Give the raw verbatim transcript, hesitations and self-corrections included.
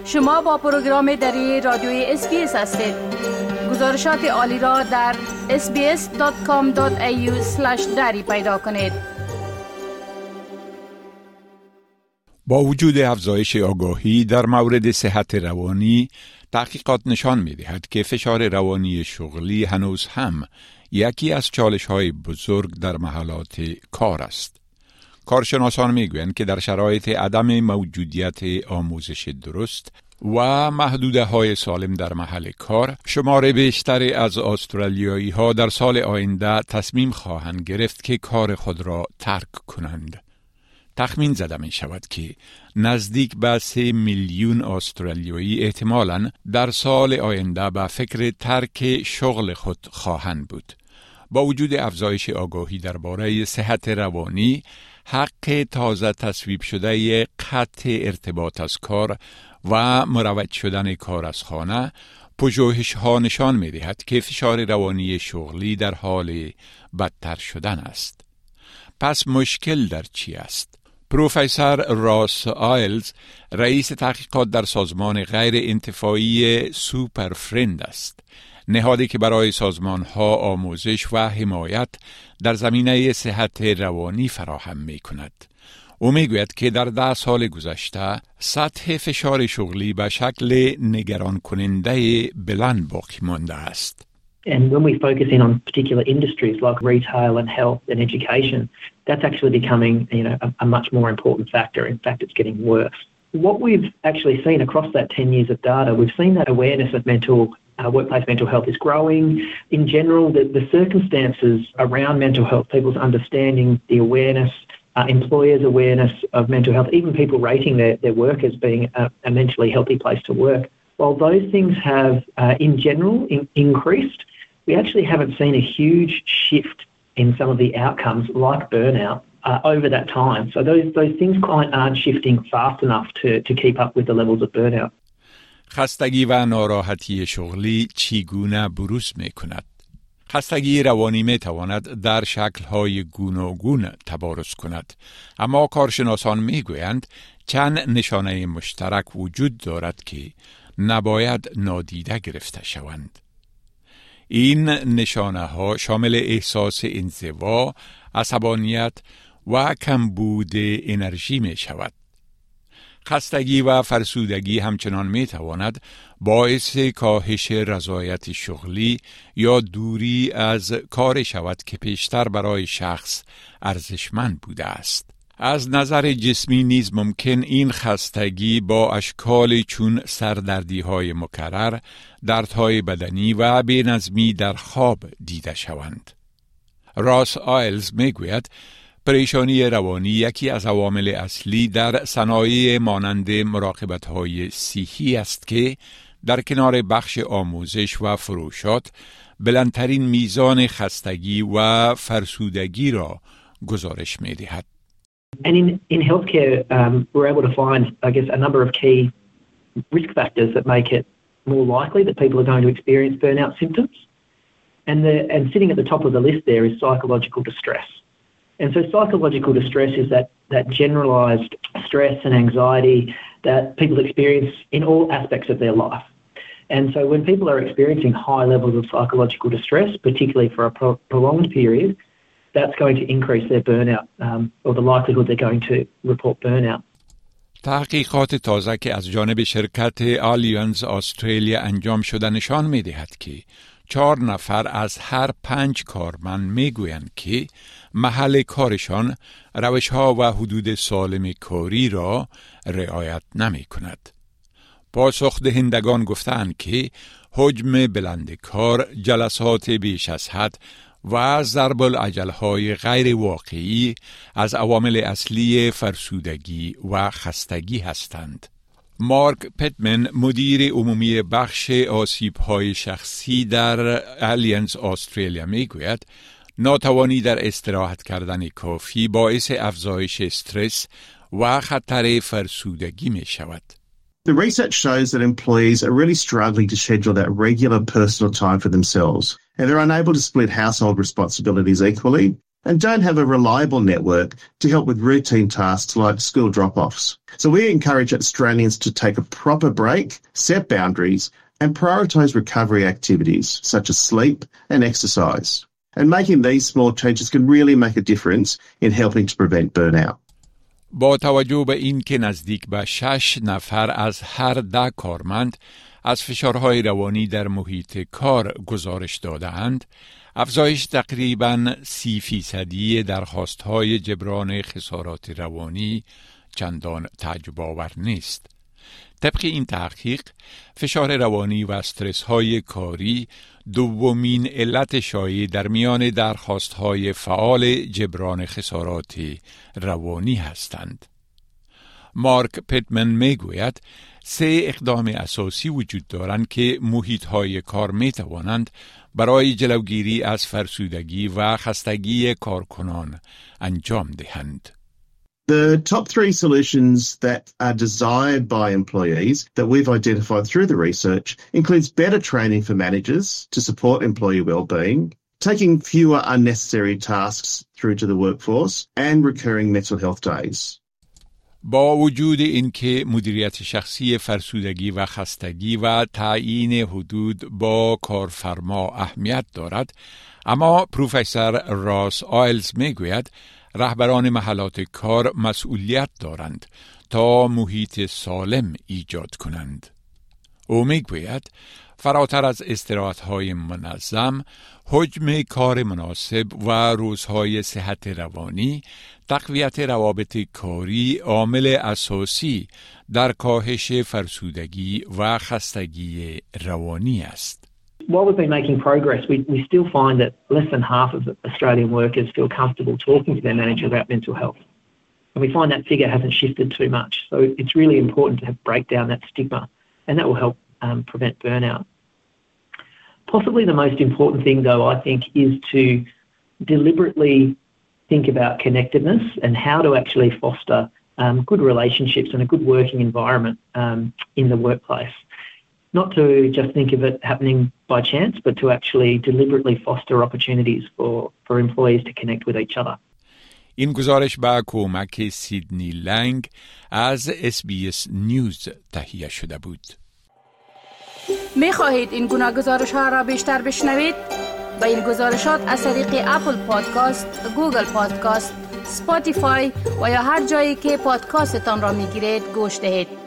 شما با پروگرام دری رادیوی اس بی اس هستید. گزارشات عالی را در اس بی اس دات کام دات ای یو اسلش دری پیدا کنید. با وجود افزایش آگاهی در مورد صحت روانی، تحقیقات نشان می‌دهد که فشار روانی شغلی هنوز هم یکی از چالش‌های بزرگ در محلات کار است. کارشناسان میگویند که در شرایط عدم موجودیت آموزش درست و محدوده‌های سالم در محل کار، شمار بیشتری از استرالیایی ها در سال آینده تصمیم خواهند گرفت که کار خود را ترک کنند. تخمین زده می شود که نزدیک به سه میلیون استرالیایی احتمالاً در سال آینده به فکر ترک شغل خود خواهند بود. با وجود افزایش آگاهی درباره صحت روانی، حق تازه تصویب شده قطع ارتباط از کار و مروج شدن کار از خانه، پژوهش ها نشان می دهد که فشار روانی شغلی در حال بدتر شدن است. پس مشکل در چی است؟ پروفسور راس آیلز، رئیس تحقیقات در سازمان غیر انتفاعی سوپر فرند است، نهادی که برای سازمان‌ها آموزش و حمایت در زمینه صحت روانی فراهم می‌کند. او می‌گوید که در ده سال گذشته سطح فشار شغلی به شکل نگران کننده بلند باقی مانده است. And when we focus in on particular industries like retail and health and education, that's actually becoming, you know, a, a much more important factor. In fact, it's getting worse. What we've actually seen across that ten years of data, we've seen that awareness of mental Uh, workplace mental health is growing. In general, the, the circumstances around mental health, people's understanding, the awareness, uh, employers' awareness of mental health, even people rating their, their work as being a, a mentally healthy place to work. While those things have, uh, in general, in, increased, we actually haven't seen a huge shift in some of the outcomes like burnout uh, over that time. So those, those things quite aren't shifting fast enough to, to keep up with the levels of burnout. خستگی و ناراحتی شغلی چگونه بروز می کند؟ خستگی روانی می تواند در شکل‌های گوناگون تبارز کند، اما کارشناسان می گویند چند نشانه مشترک وجود دارد که نباید نادیده گرفته شوند. این نشانه ها شامل احساس انزوا، عصبانیت و کمبود انرژی می شود. خستگی و فرسودگی همچنان می تواند باعث کاهش رضایت شغلی یا دوری از کار شود که پیشتر برای شخص ارزشمند بوده است. از نظر جسمی نیز ممکن این خستگی با اشکال چون سردردی های مکرر، دردهای بدنی و بی‌نظمی در خواب دیده شوند. راس آیلز می گوید پریشانی روانی یکی از عوامل اصلی در صنایع مانند مراقبت‌های صحی است که در کنار بخش آموزش و فروشات بلندترین میزان خستگی و فرسودگی را گزارش می‌دهد. And in, in healthcare, um, we're able to find, I guess, a number of key risk factors that make it more likely that people are going to experience burnout symptoms. And, the, and sitting at the top of the list there is psychological distress. And so psychological distress is that, that generalised stress and anxiety that people experience in all aspects of their life. And so when people are experiencing high levels of psychological distress, particularly for a pro- prolonged period, that's going to increase their burnout um, or the likelihood they're going to report burnout. تحقیقات تازه که از جانب شرکت آلیانز استرالیا انجام شده نشان می‌دهد که چهار نفر از هر پنج کارمند میگویند که محل کارشان روش‌ها و حدود سالم کاری را رعایت نمی‌کند. پاسخ دهندگان گفتند که حجم بلند کار، جلسات بیش از حد و ضرب العجل‌های غیر واقعی از عوامل اصلی فرسودگی و خستگی هستند. مارک پتمن، مدیر عمومی بخش آسیب‌های شخصی در آلیانز استرالیا میگوید ناتوانی در استراحت کردن کافی باعث افزایش استرس و خطر فرسودگی می شود. The research shows that employees are really struggling to schedule that regular personal time for themselves, and they're unable to split household responsibilities equally. and don't have a reliable network to help with routine tasks like school drop-offs. So we encourage Australians to take a proper break, set boundaries, and prioritise recovery activities such as sleep and exercise. And making these small changes can really make a difference in helping to prevent burnout. با توجه به این که نزدیک به شش نفر از هر ده کارمند از فشارهای روانی در محیط کار گزارش داده‌اند، افزایش تقریباً سی فیصدی درخواست‌های جبران خسارات روانی چندان تعجب آور نیست. طبق این تحقیق، فشار روانی و استرس‌های کاری دومین علت شایع در میان درخواست‌های فعال جبران خسارات روانی هستند. مارک پیتمن میگوید سه اقدام اساسی وجود دارند که محیط‌های کار می‌توانند برای جلوگیری از فرسودگی و خستگی کارکنان انجام دهند. The top three solutions that are desired by employees that we've identified through the research includes better training for managers to support employee well-being, taking fewer unnecessary tasks through to the workforce, and recurring mental health days. با وجود اینکه مدیریت شخصی فرسودگی و خستگی و تعیین حدود با کارفرما اهمیت دارد، اما پروفسور راس آیلز میگوید رهبران محلات کار مسئولیت دارند تا محیط سالم ایجاد کنند. او میگوید فراتر از استراحت‌های منظم، حجم کار مناسب و روزهای صحت روانی، تقویت روابط کاری عامل اساسی در کاهش فرسودگی و خستگی روانی است. While we've been making progress, we, we still find that less than half of Australian workers feel comfortable talking to their manager about mental health. And we find that figure hasn't shifted too much. So it's really important to have, break down that stigma, and that will help um, prevent burnout. Possibly the most important thing, though, I think, is to deliberately think about connectedness and how to actually foster um, good relationships and a good working environment um, in the workplace. Not to just think of it happening by chance, but to actually deliberately foster opportunities for, for employees to connect with each other. این گزارش با کمک سیدنی لنگ از اس بی اس نیوز تهیه شده بود. می خواهید این گناه گزارش ها را بیشتر بشنوید؟ با این گزارشات از طریق اپل پادکاست، گوگل پادکاست، سپاتیفای و یا هر جایی که پادکاستتان را می گیرید گوش دهید.